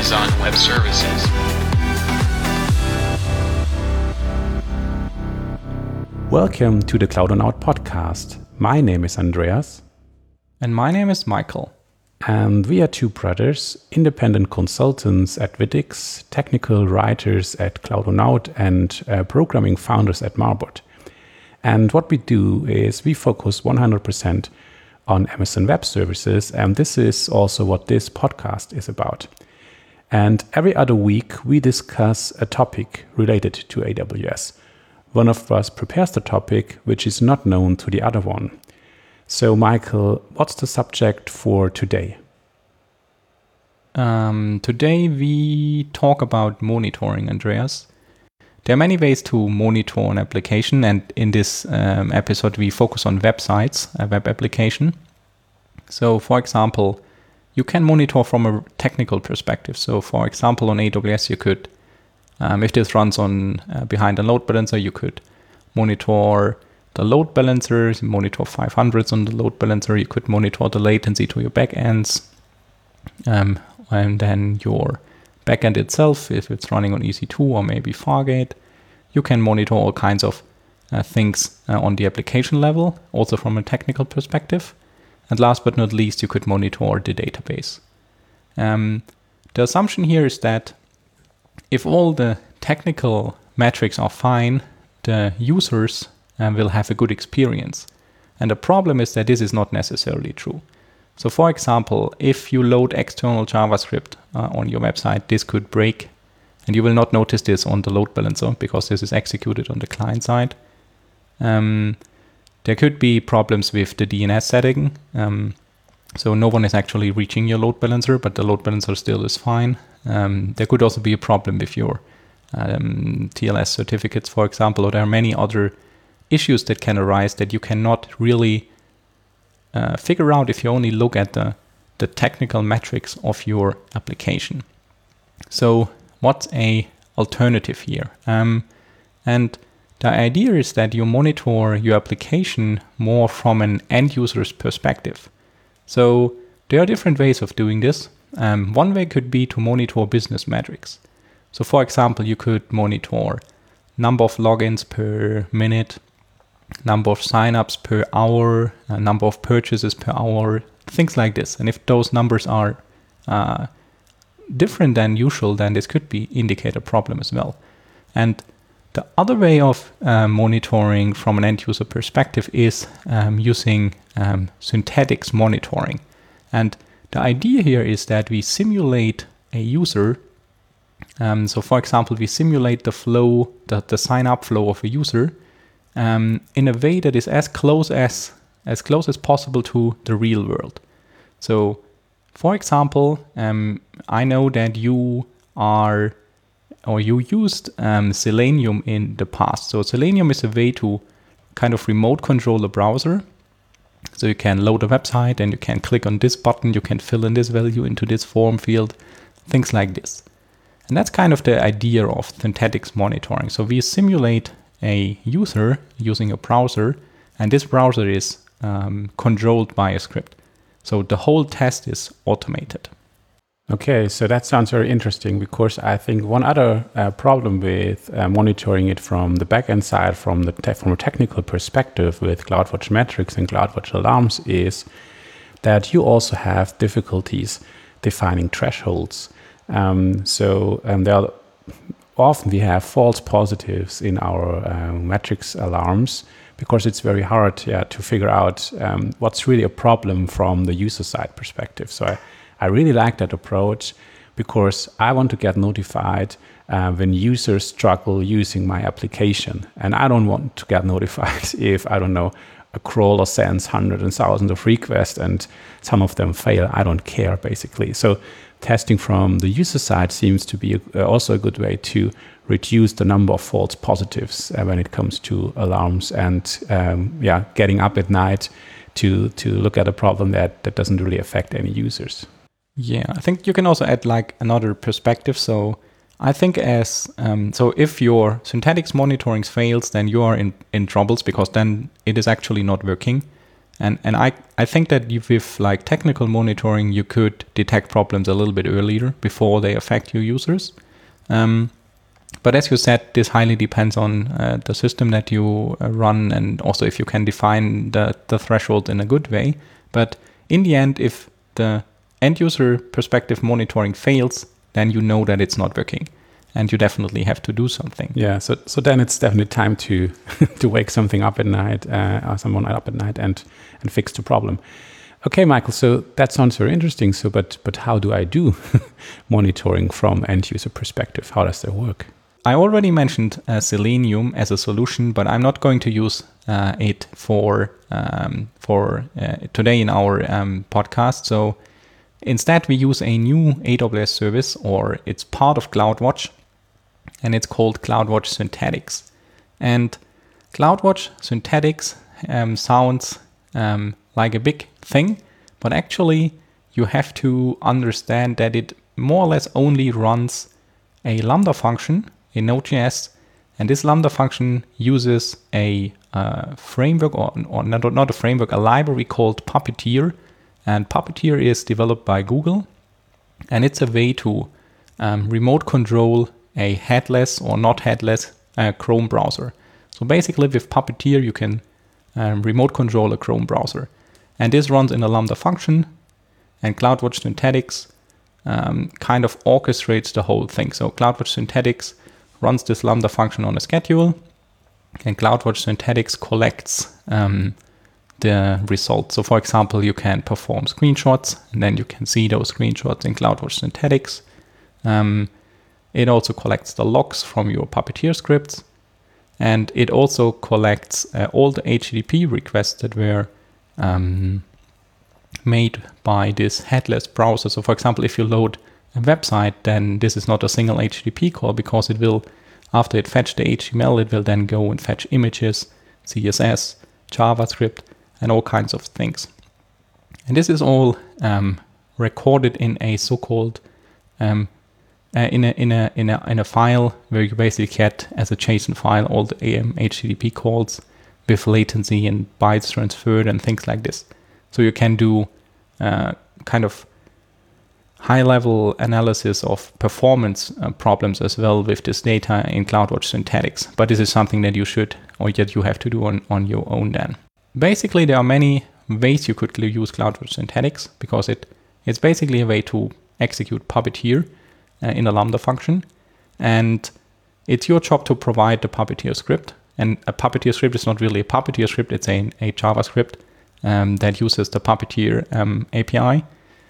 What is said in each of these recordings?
Amazon Web Services. Welcome to the Cloud on Out podcast. My name is Andreas. And my name is Michael. And we are two brothers, independent consultants at Vitix, technical writers at Cloud on Out, and programming founders at Marbot. And what we do is we focus 100% on Amazon Web Services, and this is also what this podcast is about. And every other week, we discuss a topic related to AWS. One of us prepares the topic which is not known to the other one. So, Michael, what's the subject for today? Today we talk about monitoring, Andreas. There are many ways to monitor an application, and in this episode we focus on websites, a web application. So, for example, you can monitor from a technical perspective. So, for example, on AWS you could, if this runs on behind a load balancer, you could monitor the load balancer, monitor 500s on the load balancer, you could monitor the latency to your backends, and then your backend itself, if it's running on EC2 or maybe Fargate. You can monitor all kinds of things on the application level, also from a technical perspective. And last but not least, you could monitor the database. The assumption here is that if all the technical metrics are fine, the users will have a good experience. And the problem is that this is not necessarily true. So for example, if you load external JavaScript on your website, this could break. And you will not notice this on the load balancer because this is executed on the client side. There could be problems with the DNS setting. So no one is actually reaching your load balancer, but the load balancer still is fine. There could also be a problem with your TLS certificates, for example, or there are many other issues that can arise that you cannot really figure out if you only look at the technical metrics of your application. So what's a alternative here? And the idea is that you monitor your application more from an end user's perspective. So there are different ways of doing this. One way could be to monitor business metrics. So for example, you could monitor number of logins per minute, number of signups per hour, number of purchases per hour, things like this. And if those numbers are different than usual, then this could indicate a problem as well. And the other way of monitoring from an end user perspective is using synthetics monitoring. And the idea here is that we simulate a user. So for example, we simulate the flow, the sign-up flow of a user in a way that is as close as possible to the real world. So, for example, I know that you used Selenium in the past. So Selenium is a way to kind of remote control a browser. So you can load a website and you can click on this button, you can fill in this value into this form field, things like this. And that's kind of the idea of synthetics monitoring. So we simulate a user using a browser, and this browser is controlled by a script. So the whole test is automated. Okay, so that sounds very interesting, because I think one other problem with monitoring it from the backend side, from a technical perspective with CloudWatch metrics and CloudWatch alarms, is that you also have difficulties defining thresholds. Often we have false positives in our metrics alarms, because it's very hard to figure out what's really a problem from the user side perspective. So I really like that approach, because I want to get notified when users struggle using my application. And I don't want to get notified if, a crawler sends hundreds and thousands of requests and some of them fail. I don't care, basically. So testing from the user side seems to be also a good way to reduce the number of false positives when it comes to alarms, and getting up at night to look at a problem that doesn't really affect any users. Yeah, I think you can also add like another perspective. So I think so if your synthetics monitoring fails, then you are in troubles, because then it is actually not working. And I think that with like technical monitoring, you could detect problems a little bit earlier before they affect your users. But as you said, this highly depends on the system that you run, and also if you can define the threshold in a good way. But in the end, if the end user perspective monitoring fails, then you know that it's not working, and you definitely have to do something. Yeah. So then it's definitely time to to wake something up at night, or someone up at night, and fix the problem. Okay, Michael. So that sounds very interesting. So, but how do I do monitoring from end user perspective? How does that work? I already mentioned Selenium as a solution, but I'm not going to use it for today in our podcast. So instead, we use a new AWS service, or it's part of CloudWatch, and it's called CloudWatch Synthetics. And CloudWatch Synthetics sounds like a big thing, but actually you have to understand that it more or less only runs a Lambda function in Node.js, and this Lambda function uses a framework, or not a framework, a library called Puppeteer. And Puppeteer is developed by Google, and it's a way to remote control a headless or not headless Chrome browser. So basically with Puppeteer, you can remote control a Chrome browser. And this runs in a Lambda function, and CloudWatch Synthetics kind of orchestrates the whole thing. So CloudWatch Synthetics runs this Lambda function on a schedule, and CloudWatch Synthetics collects the results. So for example, you can perform screenshots, and then you can see those screenshots in CloudWatch Synthetics. It also collects the logs from your Puppeteer scripts, and it also collects all the HTTP requests that were made by this headless browser. So for example, if you load a website, then this is not a single HTTP call, because it will, after it fetched the HTML, it will then go and fetch images, CSS, JavaScript, and all kinds of things. And this is all recorded in a so-called in a file where you basically get as a JSON file all the HTTP calls with latency and bytes transferred and things like this. So you can do kind of high-level analysis of performance problems as well with this data in CloudWatch Synthetics. But this is something that you should, or that you have to do on your own then. Basically, there are many ways you could use CloudWatch Synthetics, because it's basically a way to execute Puppeteer in a Lambda function. And it's your job to provide the Puppeteer script. And a Puppeteer script is not really a Puppeteer script, it's a JavaScript that uses the Puppeteer API.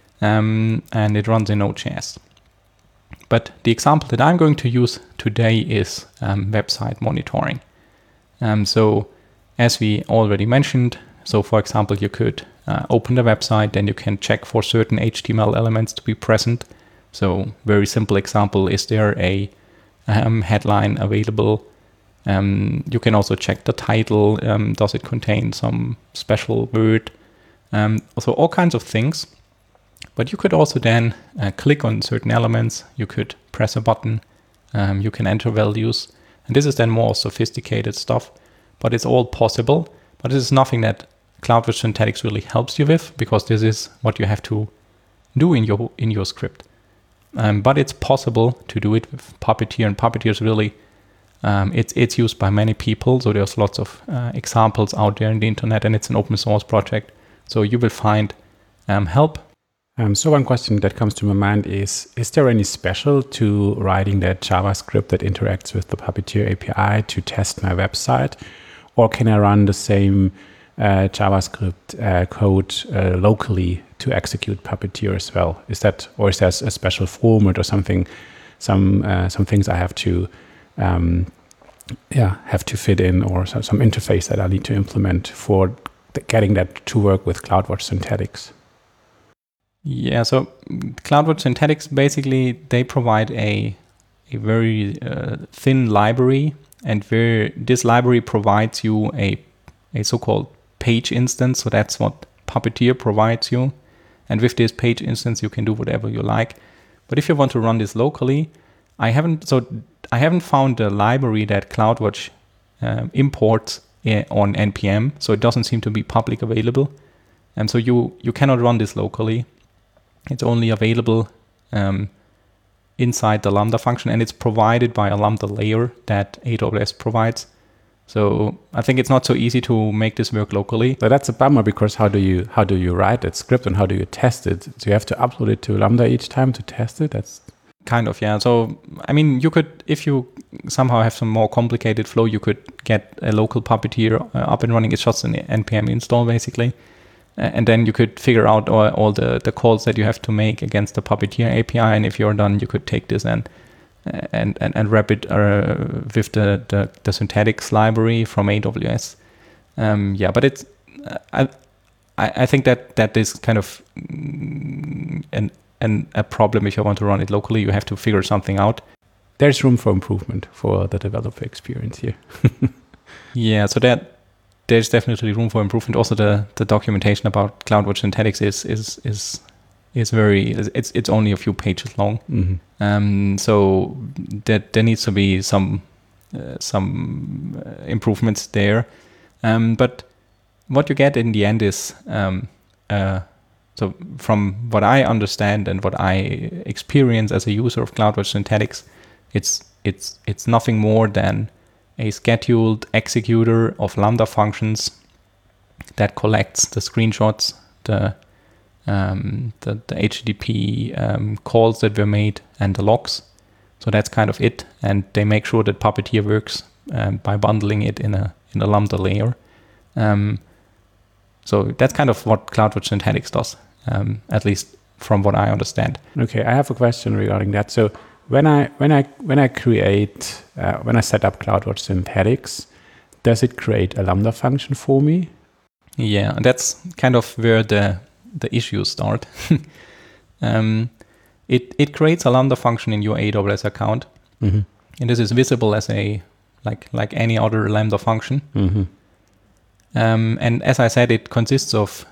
And it runs in Node.js. But the example that I'm going to use today is website monitoring. So as we already mentioned, so for example, you could open the website, then you can check for certain HTML elements to be present. So very simple example, is there a headline available? You can also check the title. Does it contain some special word? So all kinds of things. But you could also then click on certain elements. You could press a button. You can enter values. And this is then more sophisticated stuff. But it's all possible. But this is nothing that CloudWatch Synthetics really helps you with, because this is what you have to do in your script. But it's possible to do it with Puppeteer. And Puppeteer is really, it's used by many people. So there's lots of examples out there in the internet, and it's an open source project. So you will find help. So one question that comes to my mind is there any special to writing that JavaScript that interacts with the Puppeteer API to test my website? Or can I run the same JavaScript code locally to execute Puppeteer as well? Is there a special format or something, some things I have to fit in, or some interface that I need to implement for getting that to work with CloudWatch Synthetics? Yeah, so CloudWatch Synthetics, basically, they provide a very thin library, and where this library provides you a so-called page instance. So that's what Puppeteer provides you. And with this page instance, you can do whatever you like. But if you want to run this locally, I haven't found a library that CloudWatch imports on NPM, so it doesn't seem to be public available. And so you cannot run this locally. It's only available inside the Lambda function, and it's provided by a Lambda layer that AWS provides. So I think it's not so easy to make this work locally. So that's a bummer, because how do you write that script and how do you test it? Do you have to upload it to Lambda each time to test it? That's kind of, yeah. So I mean, you could, if you somehow have some more complicated flow, you could get a local Puppeteer up and running. It's just an NPM install basically. And then you could figure out all the calls that you have to make against the Puppeteer API. And if you're done, you could take this and wrap it with the synthetics library from AWS. But it's I think that is kind of a problem. If you want to run it locally, you have to figure something out. There's room for improvement for the developer experience here. Yeah, so there's definitely room for improvement. Also, the documentation about CloudWatch Synthetics is very, it's only a few pages long. Mm-hmm. So there needs to be some improvements there. But what you get in the end is, so from what I understand and what I experience as a user of CloudWatch Synthetics, it's nothing more than a scheduled executor of Lambda functions that collects the screenshots, the HTTP calls that were made, and the logs. So that's kind of it, and they make sure that Puppeteer works by bundling it in a Lambda layer. So that's kind of what CloudWatch Synthetics does, at least from what I understand. Okay, I have a question regarding that. So when I set up CloudWatch Synthetics, does it create a Lambda function for me? Yeah, and that's kind of where the issues start. It creates a Lambda function in your AWS account, mm-hmm. and this is visible as a like any other Lambda function. Mm-hmm. And as I said, it consists of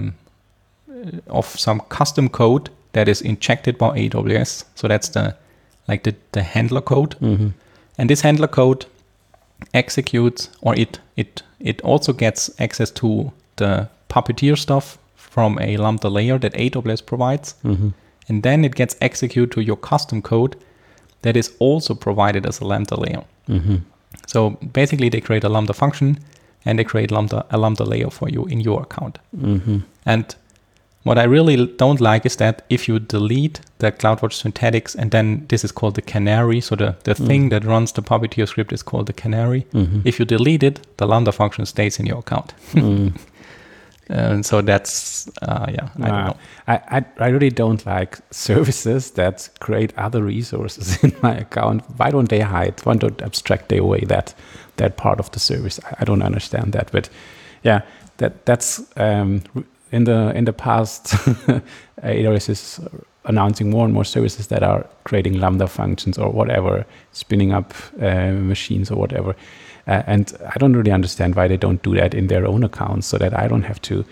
some custom code that is injected by AWS. So that's the handler code, mm-hmm. and this handler code executes, or it also gets access to the Puppeteer stuff from a Lambda layer that AWS provides, mm-hmm. and then it gets executed to your custom code that is also provided as a Lambda layer. Mm-hmm. So basically, they create a Lambda function and they create a Lambda layer for you in your account. Mm-hmm. And what I really don't like is that if you delete the CloudWatch Synthetics, and then this is called the canary, so the thing that runs the Puppeteer script is called the canary. Mm-hmm. If you delete it, the Lambda function stays in your account. Mm. And so that's, I don't know. I really don't like services that create other resources in my account. Why don't they hide? Why don't abstract away that part of the service? I don't understand that. But yeah, that's in the past, AWS is announcing more and more services that are creating Lambda functions or whatever, spinning up machines or whatever. And I don't really understand why they don't do that in their own accounts, so that I don't have to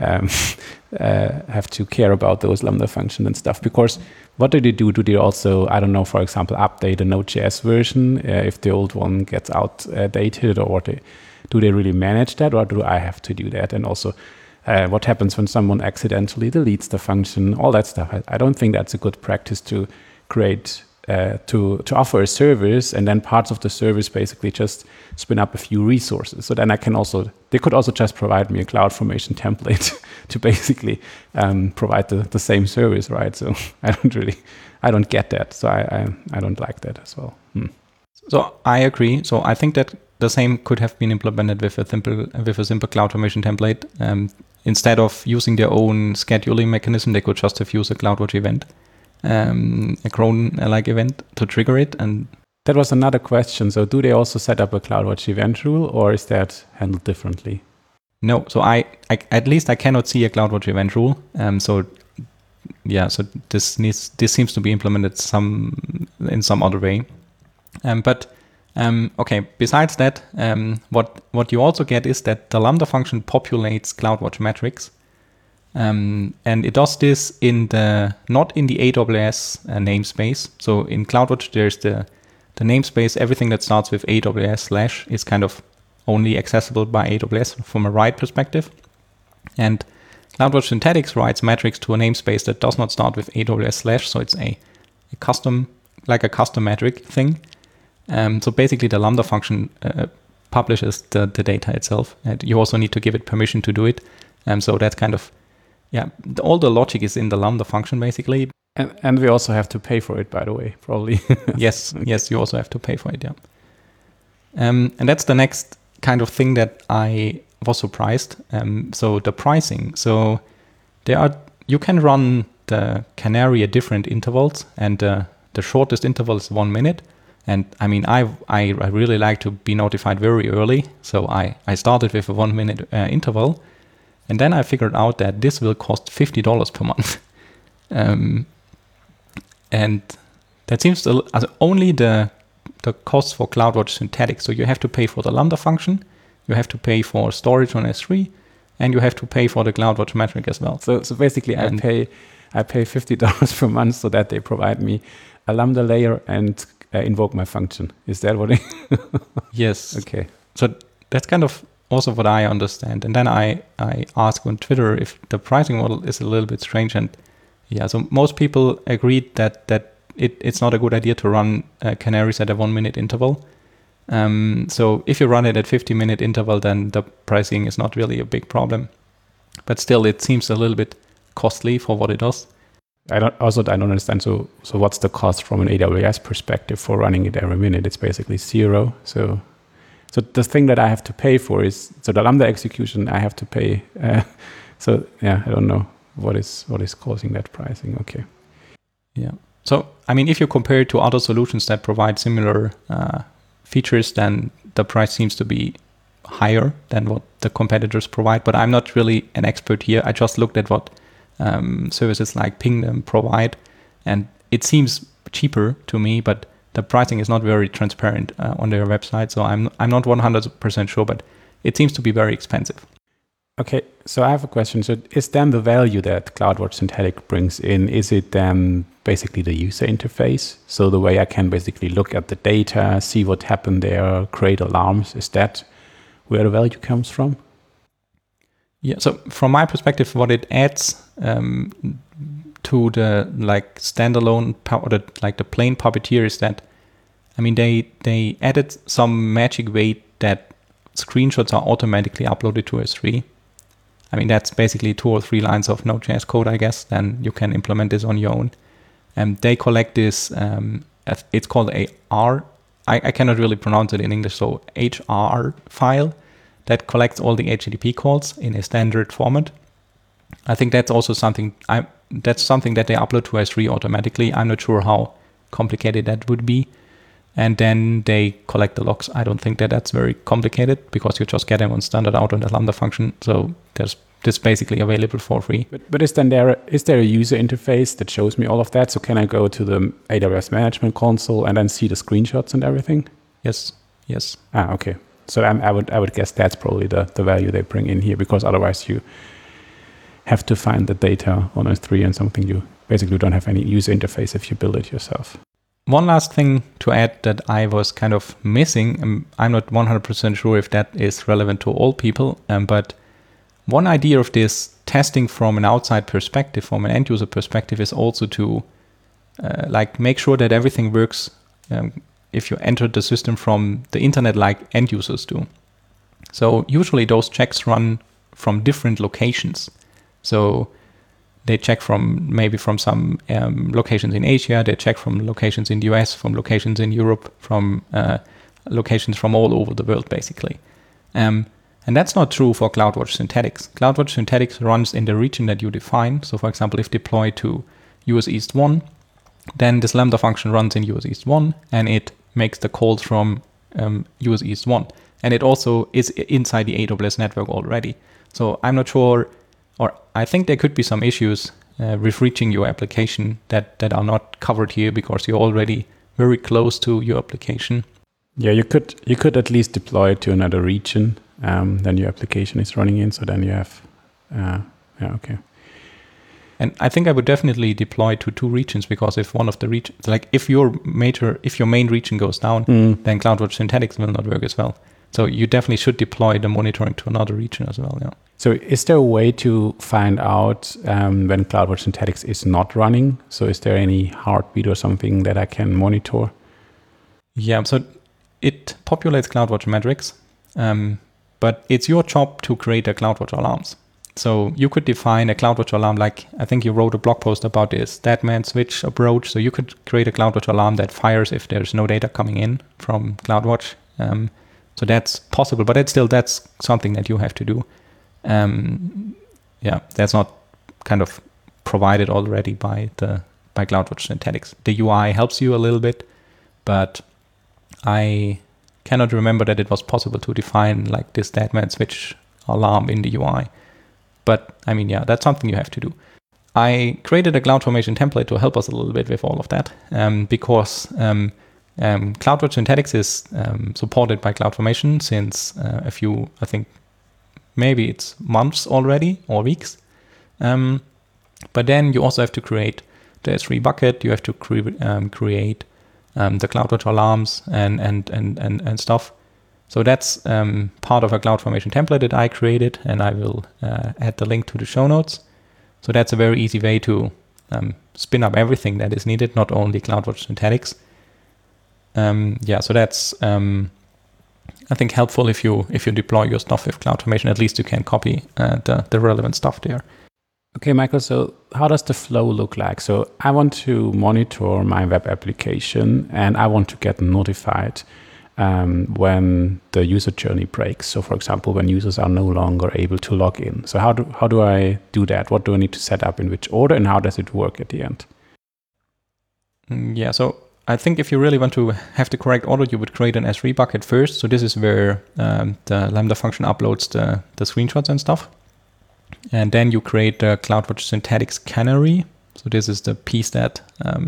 care about those Lambda functions and stuff. Because what do they do? Do they also, I don't know, for example, update a Node.js version if the old one gets outdated, or do they really manage that, or do I have to do that? And also, what happens when someone accidentally deletes the function? All that stuff. I don't think that's a good practice to create. To offer a service, and then parts of the service basically just spin up a few resources. So then they could also just provide me a CloudFormation template to basically provide the same service, right? So I don't get that. So I don't like that as well. So I agree. So I think that the same could have been implemented with a simple CloudFormation template. Instead of using their own scheduling mechanism, they could just have used a CloudWatch event. A cron-like event to trigger it. And that was another question. So do they also set up a CloudWatch event rule, or is that handled differently? No. So I at least I cannot see a CloudWatch event rule. So this seems to be implemented in some other way. Okay. Besides that, what you also get is that the Lambda function populates CloudWatch metrics. And it does this not in the AWS namespace. So in CloudWatch, there's the namespace. Everything that starts with AWS / is kind of only accessible by AWS from a write perspective. And CloudWatch Synthetics writes metrics to a namespace that does not start with AWS/, so it's a custom metric thing. So basically the Lambda function publishes the data itself, and you also need to give it permission to do it. So that's kind of, all the logic is in the Lambda function basically. And we also have to pay for it, by the way, probably. Yes, you also have to pay for it, yeah. And that's the next kind of thing that I was surprised. So the pricing. So you can run the Canary at different intervals, and the shortest interval is 1 minute. And I mean, I really like to be notified very early. So I started with a 1 minute interval. And then I figured out that this will cost $50 per month. And that seems only the cost for CloudWatch Synthetics. So you have to pay for the Lambda function, you have to pay for storage on S3, and you have to pay for the CloudWatch metric as well. So basically, I pay $50 per month so that they provide me a Lambda layer and invoke my function. Is that what? Yes. Okay. So that's kind of also what I understand. And then I asked on Twitter if the pricing model is a little bit strange. And so most people agreed that it's not a good idea to run canaries at a 1 minute interval. So if you run it at 50-minute interval, then the pricing is not really a big problem. But still, it seems a little bit costly for what it does. I don't understand. So what's the cost from an AWS perspective for running it every minute? It's basically zero. So the thing that I have to pay for is the Lambda execution I have to pay. I don't know what is causing that pricing. Okay. Yeah. So I mean, if you compare it to other solutions that provide similar features, then the price seems to be higher than what the competitors provide. But I'm not really an expert here. I just looked at what services like Pingdom provide, and it seems cheaper to me, but the pricing is not very transparent on their website. So I'm not 100% sure, but it seems to be very expensive. Okay, so I have a question. So is then the value that CloudWatch Synthetic brings in, is it then basically the user interface? So the way I can basically look at the data, see what happened there, create alarms, is that where the value comes from? Yeah, so from my perspective, what it adds to the standalone the plain Puppeteer is that, I mean, they added some magic way that screenshots are automatically uploaded to S3. I mean, that's basically 2 or 3 lines of Node.js code, I guess. Then you can implement this on your own. And they collect this, it's called a R. I cannot really pronounce it in English, so HR file that collects all the HTTP calls in a standard format. I think that's also something that they upload to S3 automatically. I'm not sure how complicated that would be. And then they collect the logs. I don't think that that's very complicated because you just get them on standard out on the Lambda function. So there's this basically available for free. But is there a user interface that shows me all of that? So can I go to the AWS Management Console and then see the screenshots and everything? Yes. Okay. So I would guess that's probably the value they bring in here, because otherwise you have to find the data on S3 and something you basically don't have any user interface if you build it yourself. One last thing to add that I was kind of missing, I'm not 100% sure if that is relevant to all people, but one idea of this testing from an outside perspective, from an end user perspective, is also to make sure that everything works if you enter the system from the internet like end users do. So usually those checks run from different locations. So they check from some locations in Asia, they check from locations in the US, from locations in Europe, from locations from all over the world, basically. And that's not true for CloudWatch Synthetics. CloudWatch Synthetics runs in the region that you define. So for example, if deployed to US East 1, then this Lambda function runs in US East 1 and it makes the calls from US East 1. And it also is inside the AWS network already. So I'm not sure, or I think there could be some issues with reaching your application that are not covered here because you're already very close to your application. Yeah, you could at least deploy it to another region than your application is running in. So then you have, okay. And I think I would definitely deploy to 2 regions, because if one of the regions, if your main region goes down, then CloudWatch Synthetics will not work as well. So you definitely should deploy the monitoring to another region as well. Yeah. So is there a way to find out when CloudWatch Synthetics is not running? So is there any heartbeat or something that I can monitor? Yeah, so it populates CloudWatch metrics, but it's your job to create a CloudWatch alarms. So you could define a CloudWatch alarm, like I think you wrote a blog post about this Deadman switch approach. So you could create a CloudWatch alarm that fires if there's no data coming in from CloudWatch. So that's possible, but that's something that you have to do. That's not kind of provided already by CloudWatch Synthetics. The UI helps you a little bit, but I cannot remember that it was possible to define like this Deadman switch alarm in the UI. But I mean, yeah, that's something you have to do. I created a CloudFormation template to help us a little bit with all of that, because CloudWatch Synthetics is supported by CloudFormation since a few, I think, maybe it's months already or weeks. But then you also have to create the S3 bucket. You have to create the CloudWatch alarms and stuff. So that's part of a CloudFormation template that I created, and I will add the link to the show notes. So that's a very easy way to spin up everything that is needed, not only CloudWatch Synthetics. So that's I think helpful if you deploy your stuff with CloudFormation. At least you can copy the relevant stuff there. Okay, Michael, so how does the flow look like? So I want to monitor my web application and I want to get notified when the user journey breaks. So for example, when users are no longer able to log in. So how do I do that? What do I need to set up in which order, and how does it work at the end? Yeah, so I think if you really want to have the correct order, you would create an S3 bucket first. So this is where the Lambda function uploads the screenshots and stuff. And then you create the CloudWatch Synthetics canary. So this is the piece that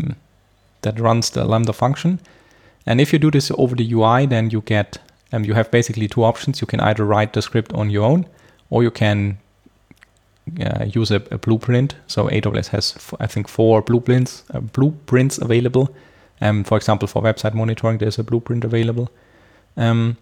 runs the Lambda function. And if you do this over the UI, then you get you have basically two options. You can either write the script on your own, or you can use a blueprint. So AWS has, I think, 4 blueprints available. For example, for website monitoring, there's a blueprint available. And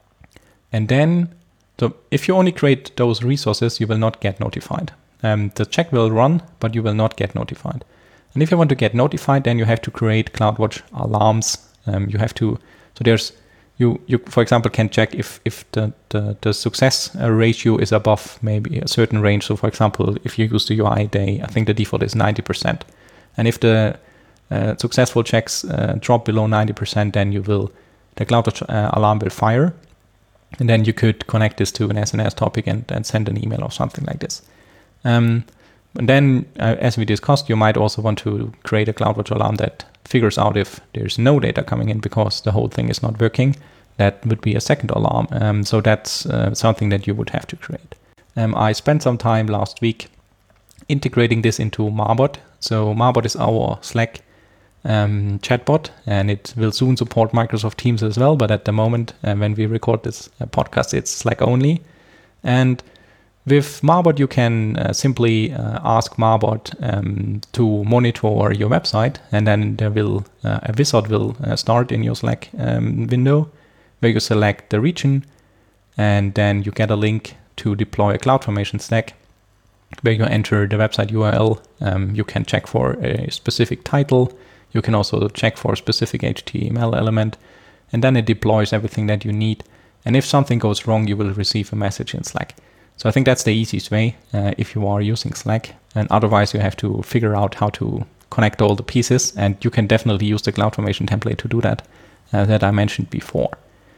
then, so if you only create those resources, you will not get notified. The check will run, but you will not get notified. And if you want to get notified, then you have to create CloudWatch alarms. You have to, so there's, you for example can check if the success ratio is above maybe a certain range. So for example, if you use the UI, I think the default is 90%. And if the successful checks drop below 90%, then the CloudWatch alarm will fire. And then you could connect this to an SNS topic and send an email or something like this. And then, as we discussed, you might also want to create a CloudWatch alarm that figures out if there's no data coming in because the whole thing is not working. That would be a second alarm. So that's something that you would have to create. I spent some time last week integrating this into Marbot. So Marbot is our Slack chatbot, and it will soon support Microsoft Teams as well. But at the moment, when we record this podcast, it's Slack only. And with Marbot, you can simply ask Marbot to monitor your website, and then there will a wizard will start in your Slack window where you select the region, and then you get a link to deploy a CloudFormation stack where you enter the website URL. You can check for a specific title. You can also check for a specific HTML element, and then it deploys everything that you need. And if something goes wrong, you will receive a message in Slack. So I think that's the easiest way if you are using Slack. And otherwise, you have to figure out how to connect all the pieces. And you can definitely use the CloudFormation template to do that, that I mentioned before.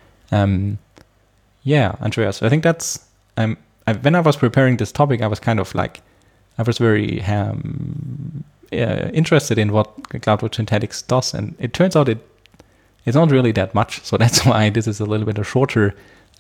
Andreas, I think that's... when I was preparing this topic, I was kind of like... I was very interested in what CloudWatch Synthetics does. And it turns out it's not really that much. So that's why this is a little bit a shorter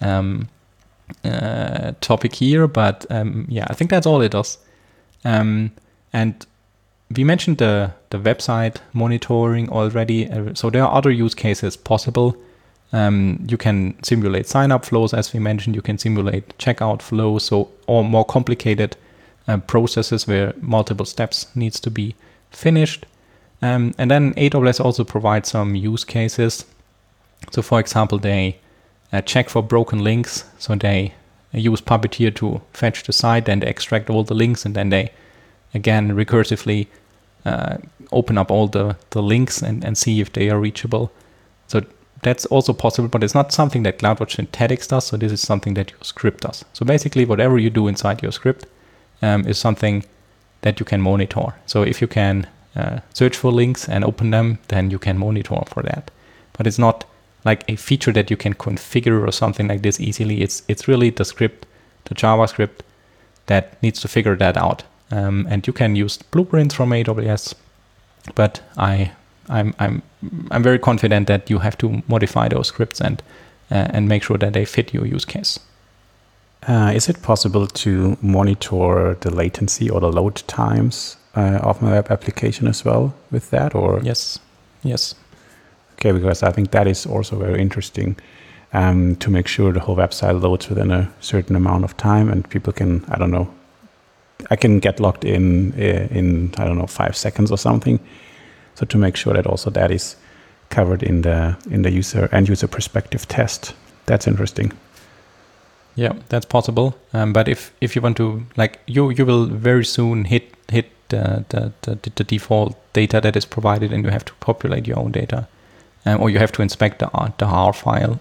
topic here, but I think that's all it does. And we mentioned the website monitoring already, so there are other use cases possible. You can simulate sign-up flows, as we mentioned. You can simulate checkout flows, or more complicated processes where multiple steps needs to be finished. And then AWS also provides some use cases. So for example, they check for broken links. So they use Puppeteer to fetch the site, and they extract all the links, and then they again recursively open up all the links and see if they are reachable. So that's also possible, but it's not something that CloudWatch Synthetics does. So this is something that your script does. So basically whatever you do inside your script is something that you can monitor. So if you can search for links and open them, then you can monitor for that. But it's not like a feature that you can configure or something like this easily. It's really the script, the JavaScript, that needs to figure that out. And you can use blueprints from AWS, but I'm very confident that you have to modify those scripts and make sure that they fit your use case. Is it possible to monitor the latency or the load times of my web application as well with that? Or Yes. Okay, because I think that is also very interesting to make sure the whole website loads within a certain amount of time, and people can, I can get logged in 5 seconds or something. So to make sure that also that is covered in the end user perspective test. That's interesting. Yeah, that's possible. But if you want to, like, you will very soon hit the default data that is provided, and you have to populate your own data, or you have to inspect the R file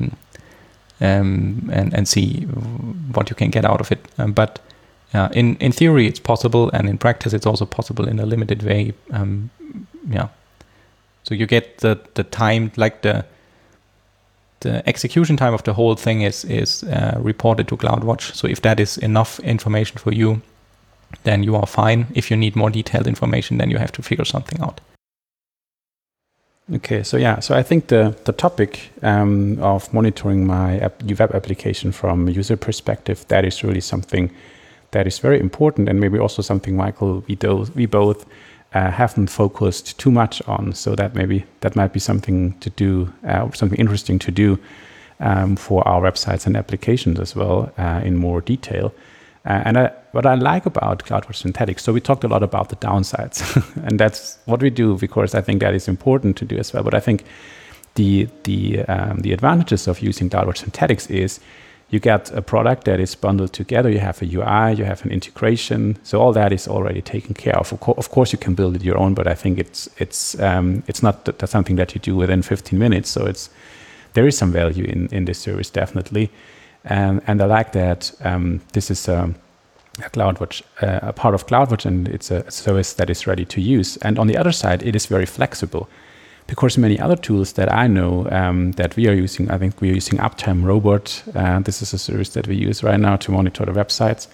and see what you can get out of it. But in theory, it's possible, and in practice, it's also possible in a limited way. So you get the time, like the execution time of the whole thing is reported to CloudWatch. So if that is enough information for you, then you are fine. If you need more detailed information, then you have to figure something out. Okay, so I think the topic of monitoring my web application from a user perspective, that is really something that is very important, and maybe also something, Michael, we both haven't focused too much on. So that might be something to do, something interesting to do for our websites and applications as well in more detail. What I like about CloudWatch Synthetics, so we talked a lot about the downsides, and that's what we do because I think that is important to do as well. But I think the advantages of using CloudWatch Synthetics is you get a product that is bundled together. You have a UI, you have an integration, so all that is already taken care of. Of course, you can build it your own, but I think it's not something that you do within 15 minutes. So there is some value in this service definitely. And I like that this is a CloudWatch, a part of CloudWatch, and it's a service that is ready to use. And on the other side, it is very flexible, because many other tools that I know that we are using, I think we are using Uptime Robot. This is a service that we use right now to monitor the websites.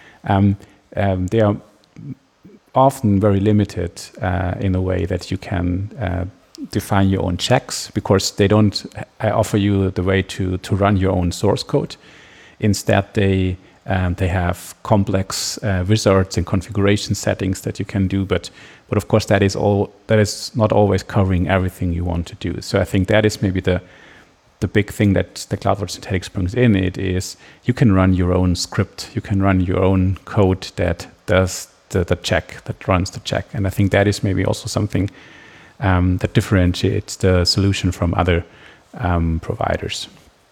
They are often very limited in a way that you can define your own checks, because they don't offer you the way to run your own source code. Instead, they have complex wizards and configuration settings that you can do, but of course that is not always covering everything you want to do. So I think that is maybe the big thing that the CloudWatch Synthetics brings in. It is you can run your own script, you can run your own code that does the check, that runs the check, and I think that is maybe also something that differentiates the solution from other providers.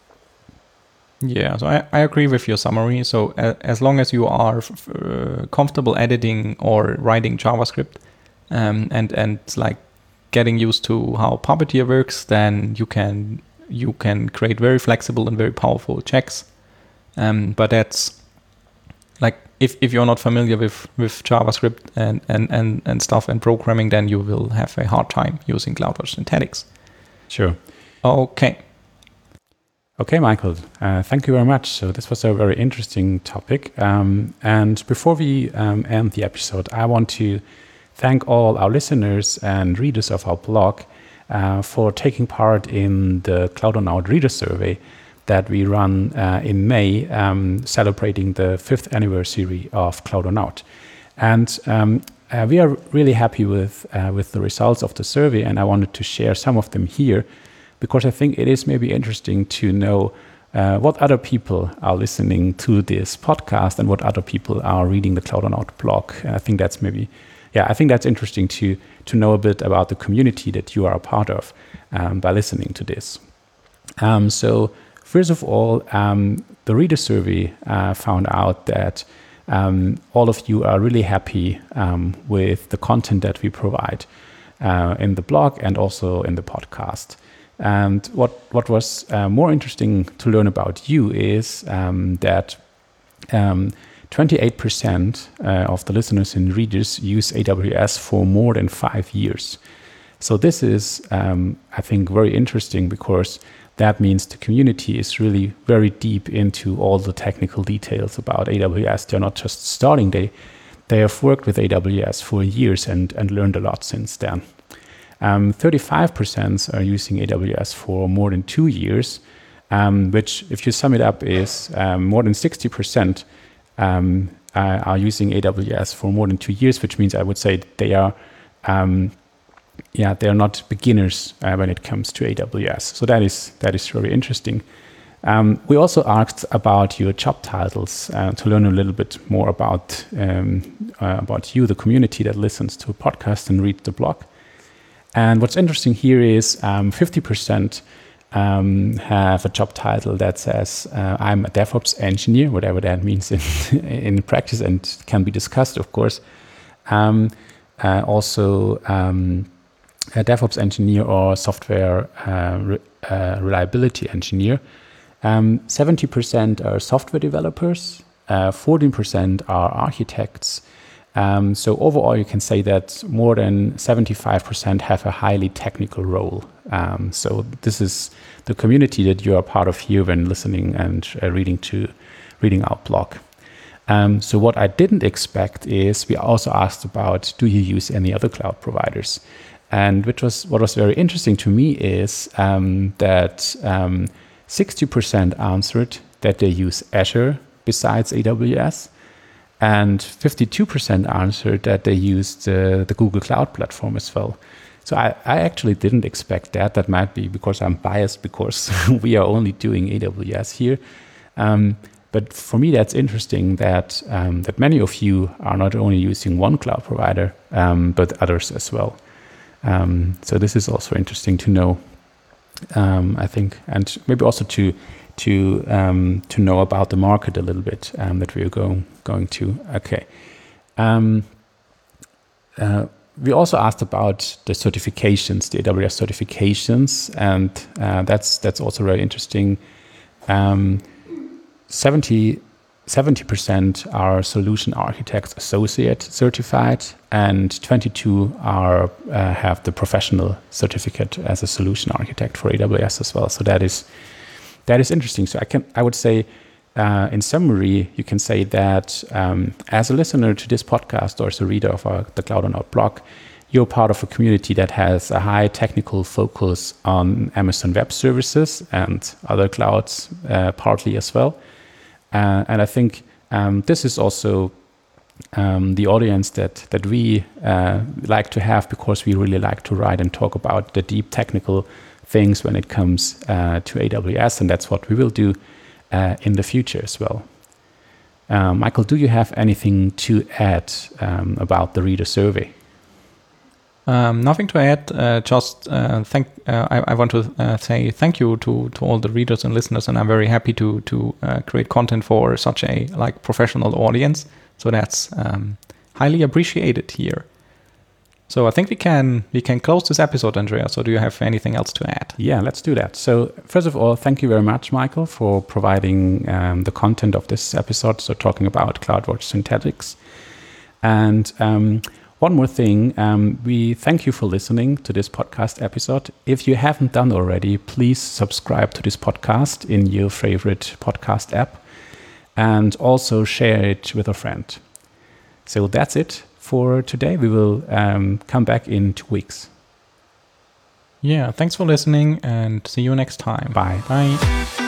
Yeah, so I agree with your summary. So as long as you are comfortable editing or writing JavaScript and like getting used to how Puppeteer works, then you can create very flexible and very powerful checks. But that's like if you're not familiar with JavaScript and stuff and programming, then you will have a hard time using CloudWatch Synthetics. Sure. Okay, Michael, thank you very much. So this was a very interesting topic. And before we end the episode, I want to thank all our listeners and readers of our blog for taking part in the Cloudonaut Reader Survey that we run in May, celebrating the 5th anniversary of Cloudonaut. And we are really happy with the results of the survey, and I wanted to share some of them here, because I think it is maybe interesting to know what other people are listening to this podcast and what other people are reading the Cloudonaut blog. And I think that's interesting to know a bit about the community that you are a part of by listening to this. So First of all, the reader survey found out that all of you are really happy with the content that we provide in the blog and also in the podcast. And what was more interesting to learn about you is that 28% of the listeners and readers use AWS for more than 5 years. So this is, I think, very interesting, because that means the community is really very deep into all the technical details about AWS. They're not just starting, they have worked with AWS for years and learned a lot since then. 35% are using AWS for more than 2 years, which, if you sum it up, is more than 60% are using AWS for more than 2 years, which means I would say they are they're not beginners when it comes to AWS. So that is very interesting. We also asked about your job titles to learn a little bit more about you, the community that listens to a podcast and reads the blog. And what's interesting here is 50% have a job title that says I'm a DevOps engineer, whatever that means in practice, and can be discussed, of course. Also, a DevOps engineer or software reliability engineer. 70% are software developers, 14% are architects. So overall, you can say that more than 75% have a highly technical role. So this is the community that you are part of here when listening and reading our blog. So what I didn't expect is we also asked about, do you use any other cloud providers? And what was very interesting to me is that 60% answered that they use Azure besides AWS, and 52% answered that they used the Google Cloud Platform as well. So I actually didn't expect that. That might be because I'm biased, because we are only doing AWS here. But for me, that's interesting that that many of you are not only using one cloud provider, but others as well. So this is also interesting to know, I think, and maybe also to know about the market a little bit that we are going to. Okay. We also asked about the certifications, the AWS certifications, and that's also very interesting. 70% are Solution Architect Associate certified, and 22 have the professional certificate as a solution architect for AWS as well. So that is interesting. So I would say, in summary, you can say that as a listener to this podcast or as a reader of the Cloud or Not blog, you're part of a community that has a high technical focus on Amazon Web Services and other clouds partly as well. And I think this is also the audience that we like to have, because we really like to write and talk about the deep technical things when it comes to AWS, and that's what we will do in the future as well. Michael, do you have anything to add about the reader survey? Nothing to add. I want to say thank you to all the readers and listeners, and I'm very happy to create content for such a professional audience. So that's highly appreciated here. So I think we can close this episode, Andreas. So do you have anything else to add? Yeah, let's do that. So first of all, thank you very much, Michael, for providing the content of this episode. So talking about CloudWatch Synthetics. And one more thing, we thank you for listening to this podcast episode. If you haven't done already, please subscribe to this podcast in your favorite podcast app, and also share it with a friend. So that's it for today. We will come back in 2 weeks. Yeah, thanks for listening, and see you next time. Bye. Bye.